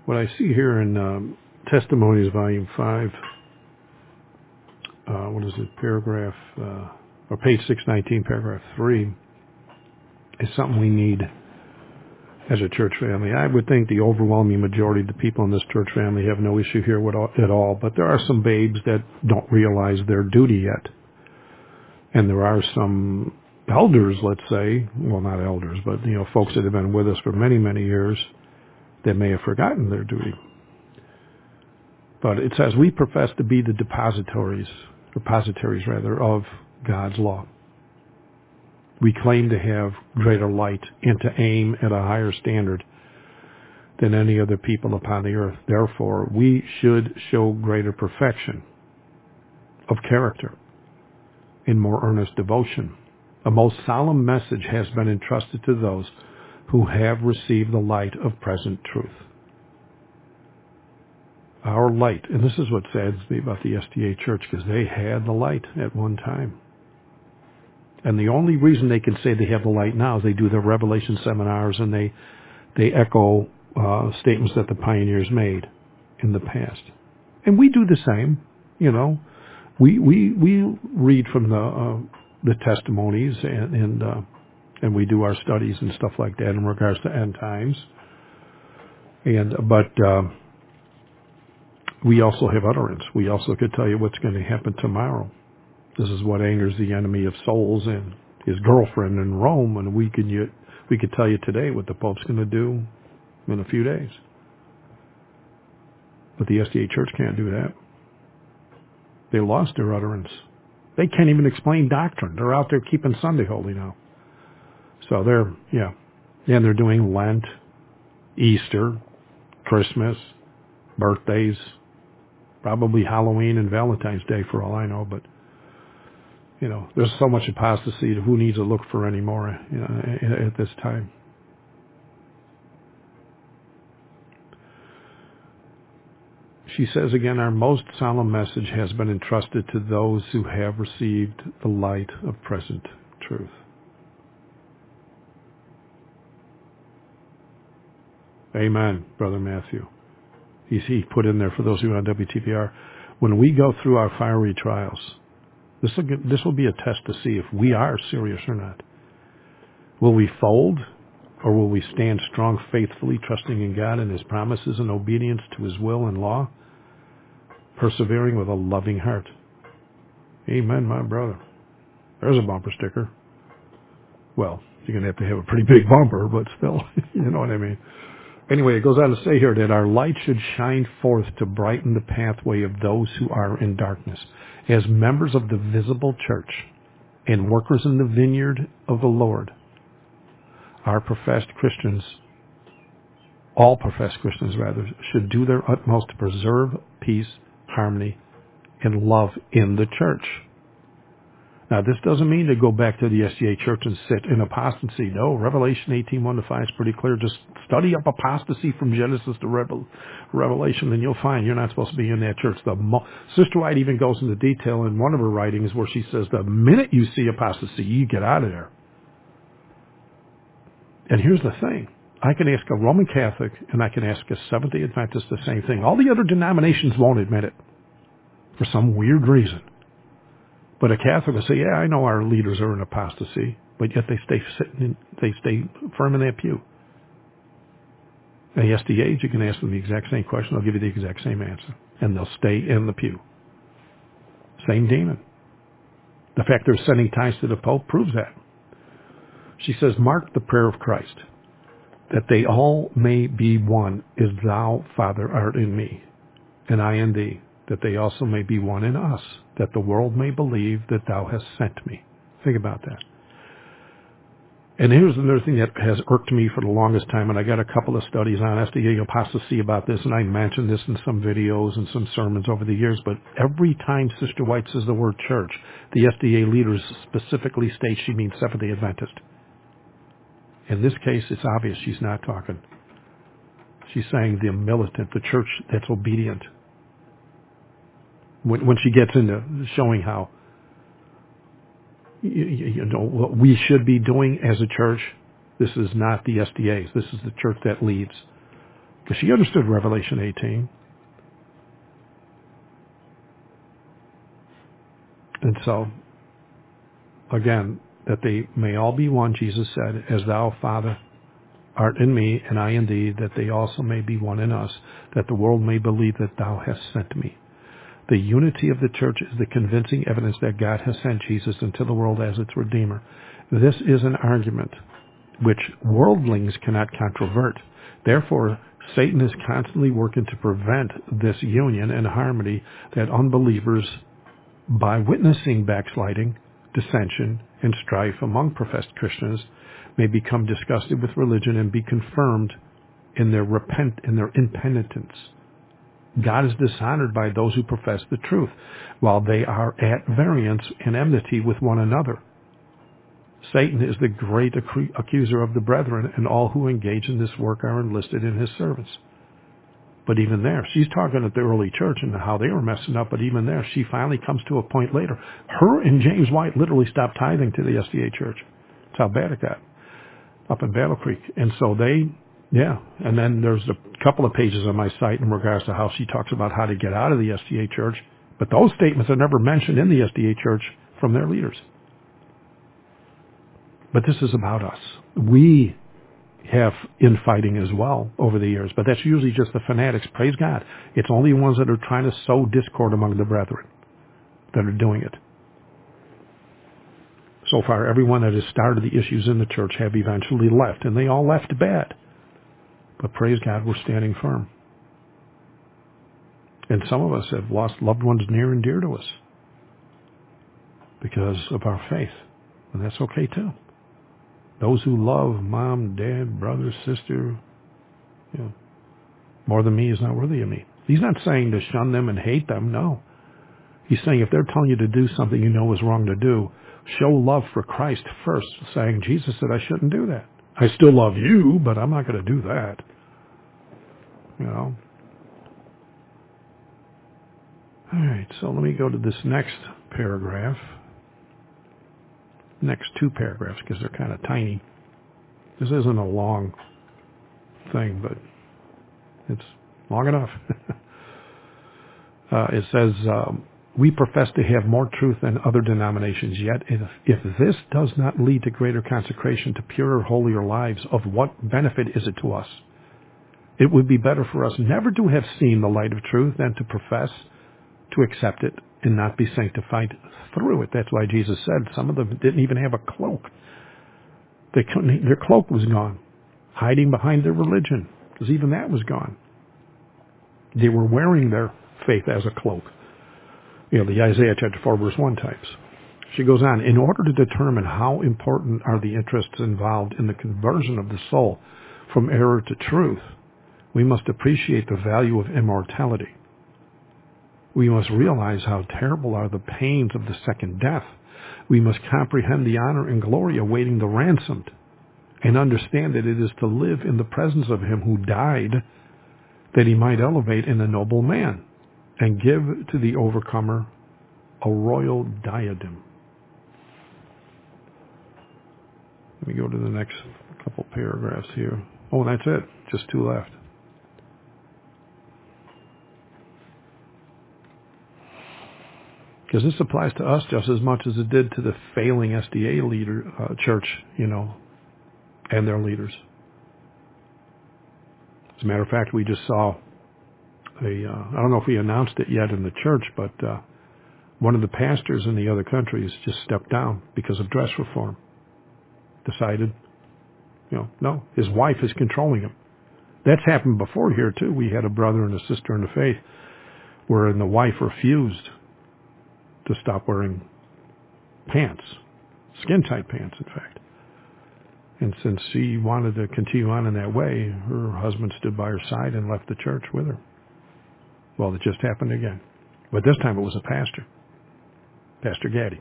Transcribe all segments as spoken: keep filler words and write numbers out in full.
what I see here in um, Testimonies, Volume five, uh, what is it, paragraph, uh, or page six nineteen, paragraph three, is something we need as a church family. I would think the overwhelming majority of the people in this church family have no issue here with all, at all, but there are some babes that don't realize their duty yet. And there are some elders, let's say, well, not elders, but, you know, folks that have been with us for many, many years that may have forgotten their duty. But it says we profess to be the depositories, repositories rather, of God's law. We claim to have greater light and to aim at a higher standard than any other people upon the earth. Therefore, we should show greater perfection of character in more earnest devotion. A most solemn message has been entrusted to those who have received the light of present truth. Our light, and this is what saddens me about the S D A Church, because they had the light at one time. And the only reason they can say they have the light now is they do their Revelation seminars and they they echo uh, statements that the pioneers made in the past. And we do the same, you know. We we we read from the uh, the testimonies and and, uh, and we do our studies and stuff like that in regards to end times. And but uh, we also have utterance. We also could tell you what's going to happen tomorrow. This is what angers the enemy of souls and his girlfriend in Rome, and we can you, we could tell you today what the Pope's going to do in a few days. But the S D A Church can't do that. They lost their utterance. They can't even explain doctrine. They're out there keeping Sunday holy now. So they're, yeah. And they're doing Lent, Easter, Christmas, birthdays, probably Halloween and Valentine's Day for all I know. But, you know, there's so much apostasy that who needs to look for anymore, you know, at this time. She says again, our most solemn message has been entrusted to those who have received the light of present truth. Amen, Brother Matthew. He's, he put in there for those who are on W T P R. When we go through our fiery trials, this will, get, this will be a test to see if we are serious or not. Will we fold, or will we stand strong faithfully, trusting in God and His promises and obedience to His will and law, persevering with a loving heart? Amen, my brother. There's a bumper sticker. Well, you're going to have to have a pretty big bumper, but still, you know what I mean. Anyway, it goes on to say here that our light should shine forth to brighten the pathway of those who are in darkness. As members of the visible church and workers in the vineyard of the Lord, our professed Christians, all professed Christians rather, should do their utmost to preserve peace, harmony, and love in the church. Now, this doesn't mean to go back to the S D A Church and sit in apostasy. No, Revelation eighteen, one to five is pretty clear. Just study up apostasy from Genesis to Revel- Revelation, and you'll find you're not supposed to be in that church. The mo- Sister White even goes into detail in one of her writings where she says the minute you see apostasy, you get out of there. And here's the thing. I can ask a Roman Catholic and I can ask a Seventh-day Adventist the same thing. All the other denominations won't admit it for some weird reason. But a Catholic will say, yeah, I know our leaders are in apostasy, but yet they stay sitting in, they stay firm in that pew. And the S D As, you can ask them the exact same question. They'll give you the exact same answer. And they'll stay in the pew. Same demon. The fact they're sending tithes to the Pope proves that. She says, mark the prayer of Christ, that they all may be one, as thou, Father, art in me, and I in thee, that they also may be one in us, that the world may believe that thou hast sent me. Think about that. And here's another thing that has irked me for the longest time, and I got a couple of studies on S D A apostasy about this, and I mentioned this in some videos and some sermons over the years, but every time Sister White says the word church, the S D A leaders specifically state she means Seventh-day Adventist. In this case, it's obvious she's not talking. She's saying the militant, the church that's obedient. When, when she gets into showing how, you, you know, what we should be doing as a church, this is not the S D As. This is the church that leads. Because she understood Revelation eighteen. And so, again, that they may all be one, Jesus said, as thou, Father, art in me, and I in thee, that they also may be one in us, that the world may believe that thou hast sent me. The unity of the church is the convincing evidence that God has sent Jesus into the world as its Redeemer. This is an argument which worldlings cannot controvert. Therefore, Satan is constantly working to prevent this union and harmony that unbelievers, by witnessing backsliding, dissension, and strife among professed Christians, may become disgusted with religion and be confirmed in their repent in their impenitence. God is dishonored by those who profess the truth, while they are at variance and enmity with one another. Satan is the great accuser of the brethren, and all who engage in this work are enlisted in his service. But even there, she's talking at the early church and how they were messing up, but even there, she finally comes to a point later. Her and James White literally stopped tithing to the S D A church. That's how bad it got up in Battle Creek. And so they, yeah, and then there's a couple of pages on my site in regards to how she talks about how to get out of the S D A church, but those statements are never mentioned in the S D A church from their leaders. But this is about us. We have infighting as well over the years, but that's usually just the fanatics. Praise God. It's only ones that are trying to sow discord among the brethren that are doing it. So far, everyone that has started the issues in the church have eventually left, and they all left bad. But praise God, we're standing firm. And some of us have lost loved ones near and dear to us because of our faith, and that's okay too. Those who love mom, dad, brother, sister, you know, more than me is not worthy of me. He's not saying to shun them and hate them, no. He's saying if they're telling you to do something you know is wrong to do, show love for Christ first, saying, Jesus said I shouldn't do that. I still love you, but I'm not going to do that. You know. All right, so let me go to this next paragraph. Next two paragraphs, because they're kind of tiny. This isn't a long thing, but it's long enough. uh, it says, um, we profess to have more truth than other denominations, yet if, if this does not lead to greater consecration, to purer, holier lives, of what benefit is it to us? It would be better for us never to have seen the light of truth than to profess to accept it and not be sanctified through it. That's why Jesus said some of them didn't even have a cloak. They couldn't, their cloak was gone, hiding behind their religion, because even that was gone. They were wearing their faith as a cloak. You know, the Isaiah chapter four verse one types. She goes on, in order to determine how important are the interests involved in the conversion of the soul from error to truth, we must appreciate the value of immortality. We must realize how terrible are the pains of the second death. We must comprehend the honor and glory awaiting the ransomed, and understand that it is to live in the presence of him who died, that he might elevate in a noble man, and give to the overcomer a royal diadem. Let me go to the next couple paragraphs here. Oh, that's it. Just two left. Because this applies to us just as much as it did to the failing S D A leader uh, church, you know, and their leaders. As a matter of fact, we just saw a, uh, I don't know if we announced it yet in the church, but uh, one of the pastors in the other countries just stepped down because of dress reform. Decided, you know, no, his wife is controlling him. That's happened before here too. We had a brother and a sister in the faith wherein the wife refused to stop wearing pants, skin-tight pants, in fact. And since she wanted to continue on in that way, her husband stood by her side and left the church with her. Well, it just happened again. But this time it was a pastor, Pastor Gaddy.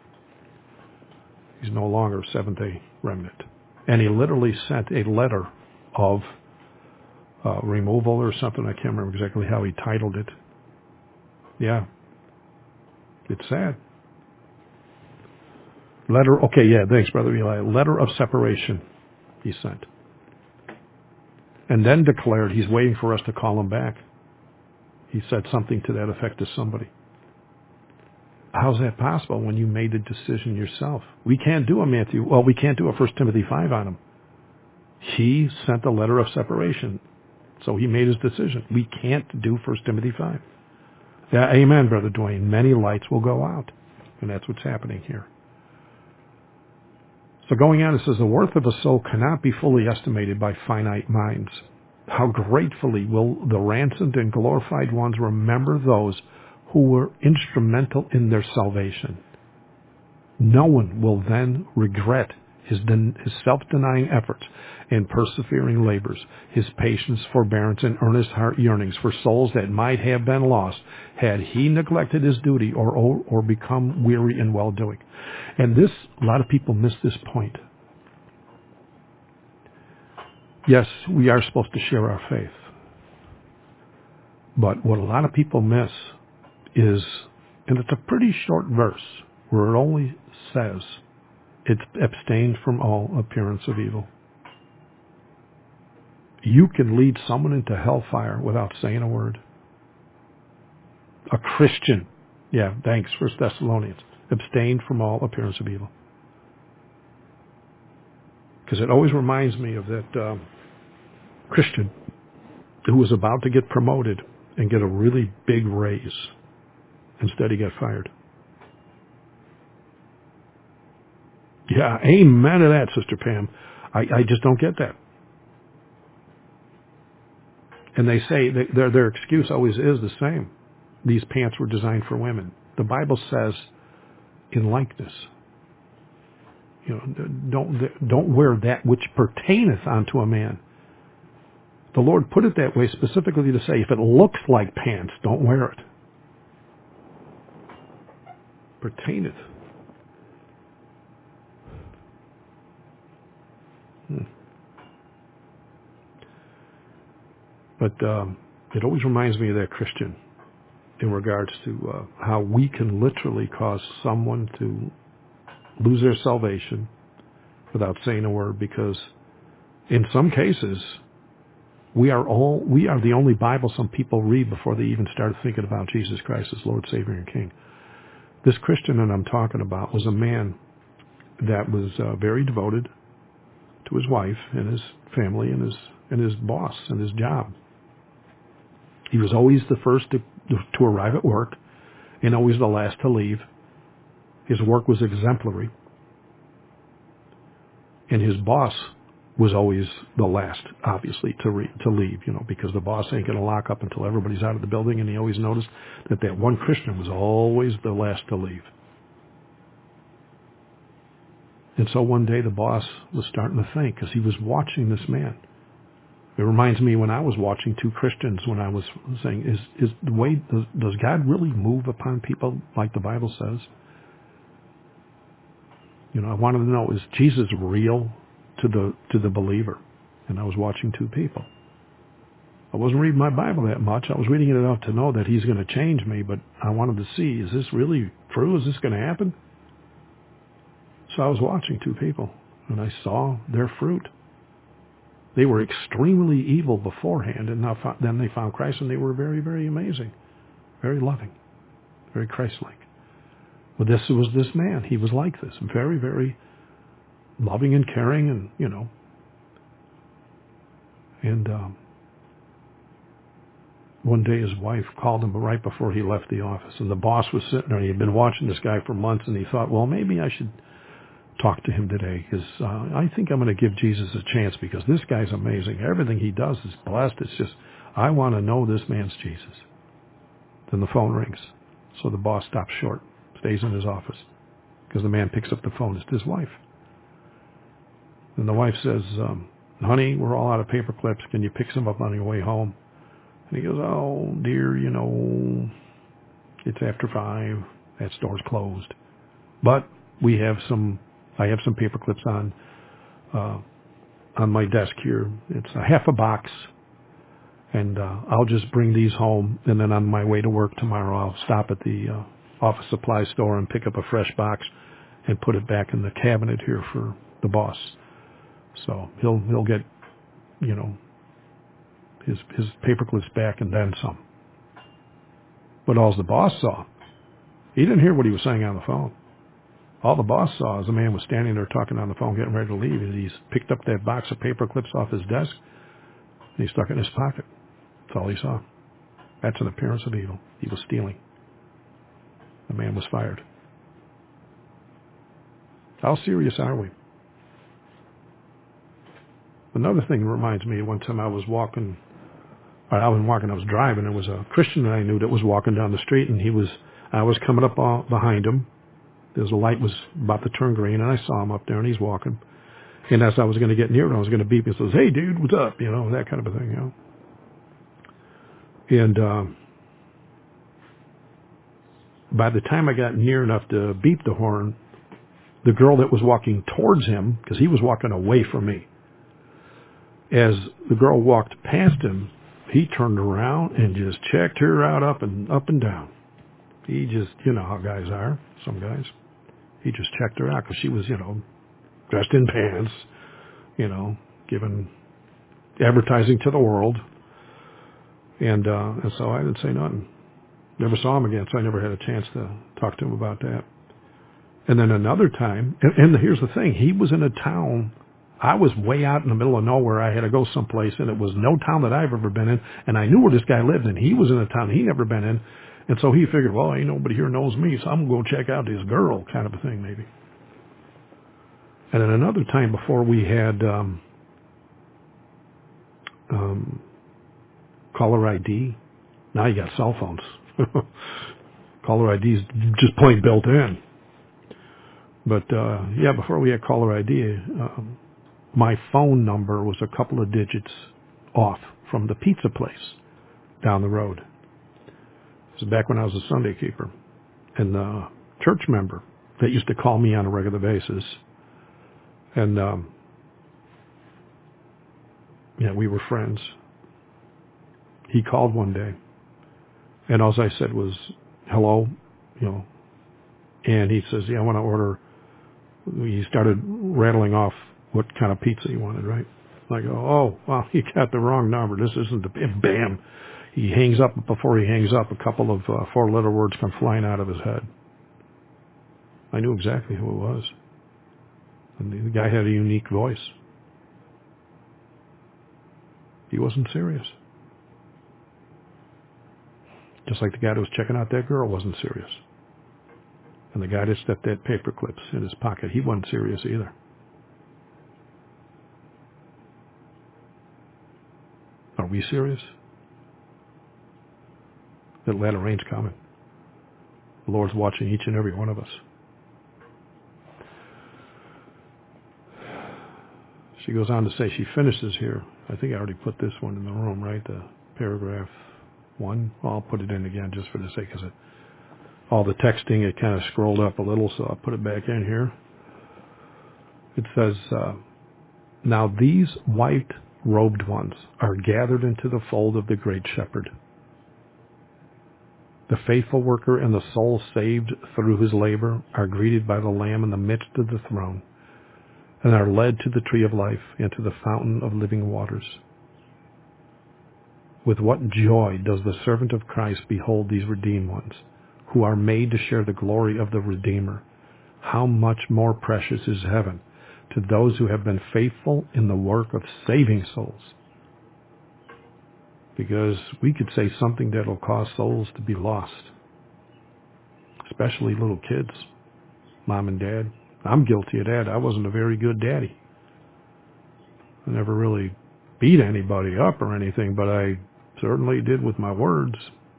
He's no longer Seventh-day Remnant. And he literally sent a letter of uh, removal or something. I can't remember exactly how he titled it. Yeah. It's sad. Letter, okay, yeah, thanks, Brother Eli. Letter of separation he sent. and then declared he's waiting for us to call him back. He said something to that effect to somebody. How's that possible when you made the decision yourself? We can't do a Matthew, well, we can't do a First Timothy five on him. He sent a letter of separation, so he made his decision. We can't do First Timothy five. Yeah, amen, Brother Dwayne. Many lights will go out, and that's what's happening here. So going on, it says, the worth of a soul cannot be fully estimated by finite minds. How gratefully will the ransomed and glorified ones remember those who were instrumental in their salvation. No one will then regret his, den- his self-denying efforts and persevering labors, his patience, forbearance, and earnest heart yearnings for souls that might have been lost had he neglected his duty or, or, or become weary in well-doing. And this, a lot of people miss this point. Yes, we are supposed to share our faith. But what a lot of people miss is, and it's a pretty short verse, where it only says, it's abstained from all appearance of evil. You can lead someone into hellfire without saying a word. A Christian, yeah, thanks, First Thessalonians, abstained from all appearance of evil. Because it always reminds me of that um, Christian who was about to get promoted and get a really big raise. Instead, he got fired. Yeah, amen to that, Sister Pam. I, I just don't get that. And they say, they, their, their excuse always is the same. These pants were designed for women. The Bible says, in likeness. You know, don't, don't wear that which pertaineth unto a man. The Lord put it that way specifically to say, if it looks like pants, don't wear it. Pertaineth. Hmm. But um, it always reminds me of that Christian in regards to uh, how we can literally cause someone to lose their salvation without saying a word, because in some cases we are all we are the only Bible some people read before they even start thinking about Jesus Christ as Lord, Savior, and King. This Christian that I'm talking about was a man that was uh, very devoted to his wife and his family and his and his boss and his job. He was always the first to, to arrive at work and always the last to leave. His work was exemplary. And his boss was always the last, obviously, to re, to leave, you know, because the boss ain't going to lock up until everybody's out of the building. And he always noticed that that one Christian was always the last to leave. And so one day the boss was starting to think, because he was watching this man. It reminds me when I was watching two Christians when I was saying, is is the way, does, does God really move upon people like the Bible says? You know, I wanted to know, is Jesus real to the to the believer? And I was watching two people. I wasn't reading my Bible that much. I was reading it enough to know that he's going to change me, but I wanted to see, is this really true? Is this going to happen? So I was watching two people, and I saw their fruit. They were extremely evil beforehand, and now fo- then they found Christ, and they were very, very amazing, very loving, very Christ-like. Well, this was this man. He was like this, very, very loving and caring, and, you know. And um, one day his wife called him right before he left the office, and the boss was sitting there, and he had been watching this guy for months, and he thought, well, maybe I should talk to him today, because uh, I think I'm going to give Jesus a chance, because this guy's amazing. Everything he does is blessed. It's just, I want to know this man's Jesus. Then the phone rings. So the boss stops short, stays in his office, because the man picks up the phone. It's his wife. And the wife says, um, honey, we're all out of paper clips. Can you pick some up on your way home? And he goes, oh, dear, you know, it's after five. That store's closed. But we have some, I have some paper clips on, uh, on my desk here. It's a half a box. And uh, I'll just bring these home. And then on my way to work tomorrow, I'll stop at the uh, office supply store and pick up a fresh box and put it back in the cabinet here for the boss. So he'll he'll get, you know, his, his paperclips back and then some. But all the boss saw, he didn't hear what he was saying on the phone. All the boss saw is the man was standing there talking on the phone, getting ready to leave, and he's picked up that box of paper clips off his desk, and he stuck it in his pocket. That's all he saw. That's an appearance of evil. He was stealing. The man was fired. How serious are we? Another thing that reminds me, one time I was walking, or I wasn't walking, I was driving. There was a Christian that I knew that was walking down the street, and he was, I was coming up behind him. There's a light was about to turn green, and I saw him up there, and he's walking. And as I was going to get near him, I was going to beep. He says, "Hey, dude, what's up?" You know, that kind of a thing, you know. And uh, by the time I got near enough to beep the horn, the girl that was walking towards him, because he was walking away from me, as the girl walked past him, he turned around and just checked her out up and up and down. He just, you know how guys are, some guys. He just checked her out because she was, you know, dressed in pants, you know, giving advertising to the world. And, uh, and so I didn't say nothing. Never saw him again, so I never had a chance to talk to him about that. And then another time, and, and here's the thing, he was in a town. I was way out in the middle of nowhere. I had to go someplace, and it was no town that I've ever been in. And I knew where this guy lived, and he was in a town he'd never been in. And so he figured, well, ain't nobody here knows me, so I'm going to go check out this girl, kind of a thing, maybe. And then another time before we had um, um, caller I D. Now you got cell phones. Caller I D is just plain built in. But, uh, yeah, before we had caller I D, um, my phone number was a couple of digits off from the pizza place down the road. This is back when I was a Sunday keeper. And the church member that used to call me on a regular basis. And, um, yeah, we were friends. He called one day. And all I said was, hello, you know. And he says, yeah, I want to order. He started rattling off what kind of pizza he wanted, right? I go, oh, well, you got the wrong number. This isn't the, and bam. He hangs up. Before he hangs up, a couple of uh, four-letter words come flying out of his head. I knew exactly who it was. And the guy had a unique voice. He wasn't serious. Just like the guy that was checking out that girl wasn't serious. And the guy that stuck that paper clips in his pocket, he wasn't serious either. Are we serious? That latter rain's coming. The Lord's watching each and every one of us. She goes on to say, she finishes here. I think I already put this one in the room, right? The paragraph one. Well, I'll put it in again just for the sake of it. All the texting, it kind of scrolled up a little, so I'll put it back in here. It says, uh, now these white-robed ones are gathered into the fold of the great shepherd. The faithful worker and the soul saved through his labor are greeted by the Lamb in the midst of the throne and are led to the tree of life and to the fountain of living waters. With what joy does the servant of Christ behold these redeemed ones, who are made to share the glory of the Redeemer. How much more precious is heaven to those who have been faithful in the work of saving souls. Because we could say something that will cause souls to be lost, especially little kids, mom and dad. I'm guilty of that. I wasn't a very good daddy. I never really beat anybody up or anything, but I certainly did with my words.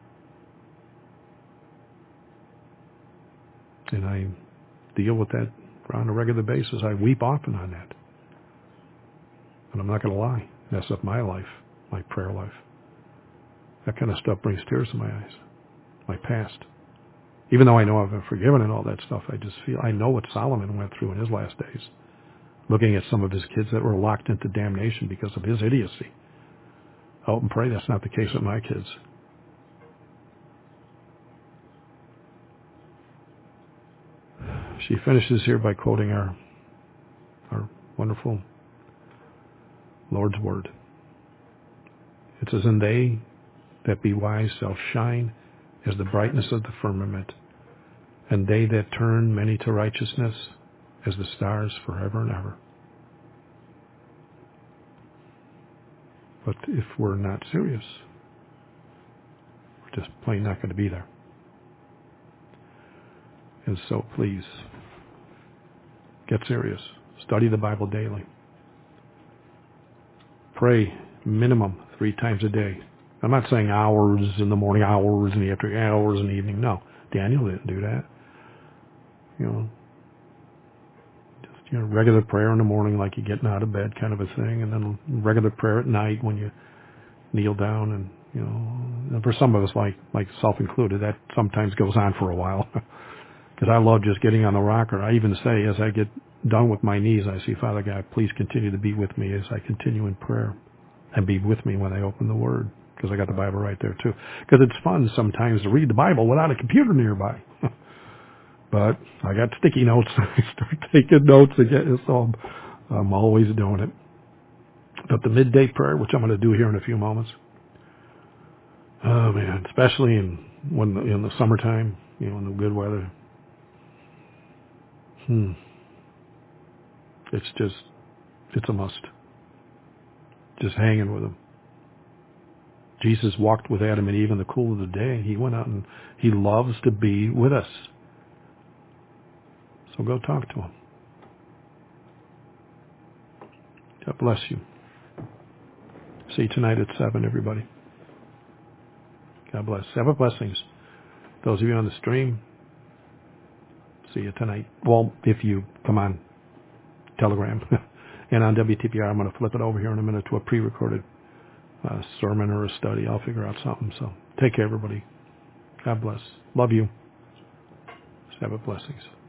And I deal with that on a regular basis. I weep often on that. And I'm not going to lie. Mess up my life, my prayer life. That kind of stuff brings tears to my eyes. My past. Even though I know I've been forgiven and all that stuff, I just feel, I know what Solomon went through in his last days. Looking at some of his kids that were locked into damnation because of his idiocy. I hope and pray that's not the case with my kids. She finishes here by quoting our, our wonderful Lord's word. It says, and they that be wise shall shine as the brightness of the firmament, and they that turn many to righteousness as the stars forever and ever. But if we're not serious, we're just plain not going to be there. And so please, get serious. Study the Bible daily. Pray minimum three times a day. I'm not saying hours in the morning, hours in the afternoon, hours in the evening. No, Daniel didn't do that. You know, just, you know, regular prayer in the morning like you're getting out of bed kind of a thing, and then regular prayer at night when you kneel down. And, you know, and for some of us, like, like self-included, that sometimes goes on for a while. Because I love just getting on the rocker. I even say, as I get done with my knees, I say, Father God, please continue to be with me as I continue in prayer, and be with me when I open the Word, because I got the Bible right there too. Because it's fun sometimes to read the Bible without a computer nearby. But I got sticky notes. I start taking notes again, so I'm, I'm always doing it. But the midday prayer, which I'm going to do here in a few moments, oh man, especially in when in the summertime, you know, in the good weather. Hmm. It's just, it's a must. Just hanging with him. Jesus walked with Adam and Eve in the cool of the day. He went out and he loves to be with us. So go talk to him. God bless you. See you tonight at seven, everybody. God bless. Have a blessings. Those of you on the stream, see you tonight. Well, if you come on Telegram. And on W T P R, I'm going to flip it over here in a minute to a pre-recorded uh, sermon or a study. I'll figure out something. So take care, everybody. God bless. Love you. Have a blessings.